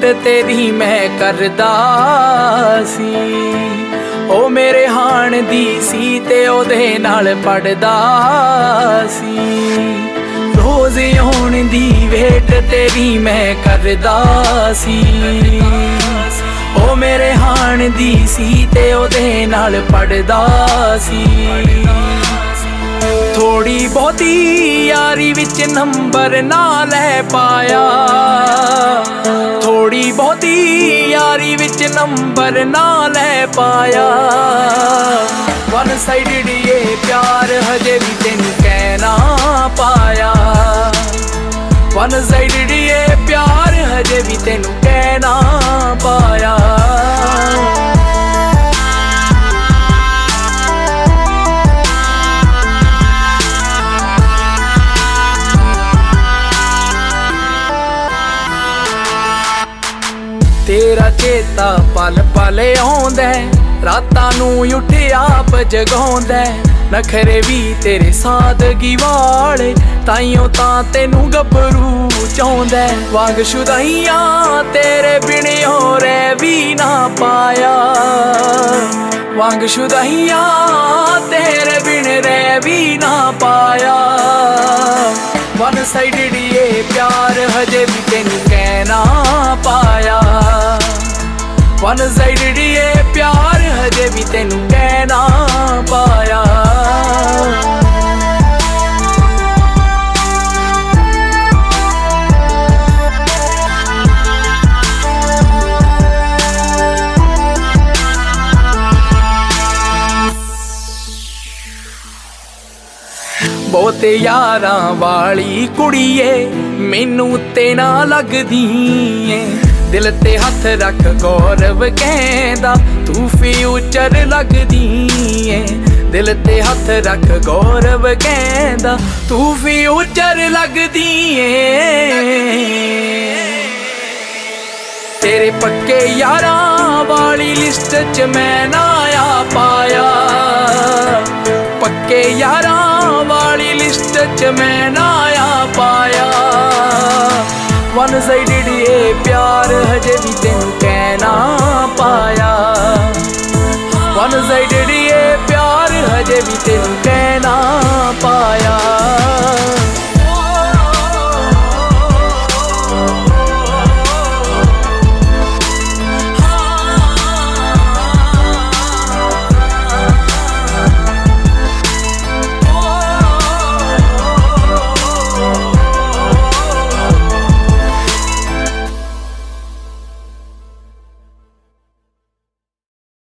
तेरी मैं करदा सी। ओ मेरे हाण दी सी ते ओदे नाल पढ़दा सी। रोज़ आउण दी वेट तेरी मैं करदा सी। ओ मेरे हाण दी सी ते ओदे नाल पढ़दा सी। थोड़ी बहुती यारी विच नंबर ना लै पाया, थोड़ी बहुती यारी विच नंबर ना लै पाया। वन साइडेड ये प्यार हजे भी तेनू कहना पाया। वन साइडेड ये प्यार हजे भी तेनू कहना पाया। तेरा चेता पल पल आउंदा, रातां नूं उठ आप जगाउंदा। नखरे भी तेरे सादगी वाले, ताइयों तां तेनू गभरू चाहुंदा। वांग शुदाइयां तेरे बिन होर भी ना पाया। वांग शुदाइयां तेरे बिन रह भी ना पाया। वन साइडेड ये प्यार हजे भी तेनू कहना पाया। वन साइडेड ये प्यार हजे भी तेनू कहना पाया। बहुते यारां वाली कुड़ीए मैनू ते ना लगदी ए। दिल ते हथ रख गौरव कहंदा तू फ्यूचर लगदी ए। दिल ते हथ रख गौरव कहंदा तू फ्यूचर लगदी ए। तेरे पक्के यारां वाली लिस्ट च मैं ना आ पाया। पक्के यारां वाली लिस्ट च मैं ना आ पाया। वन साइडेड ये प्यार हजे भी तेनू कहना पाया। One sided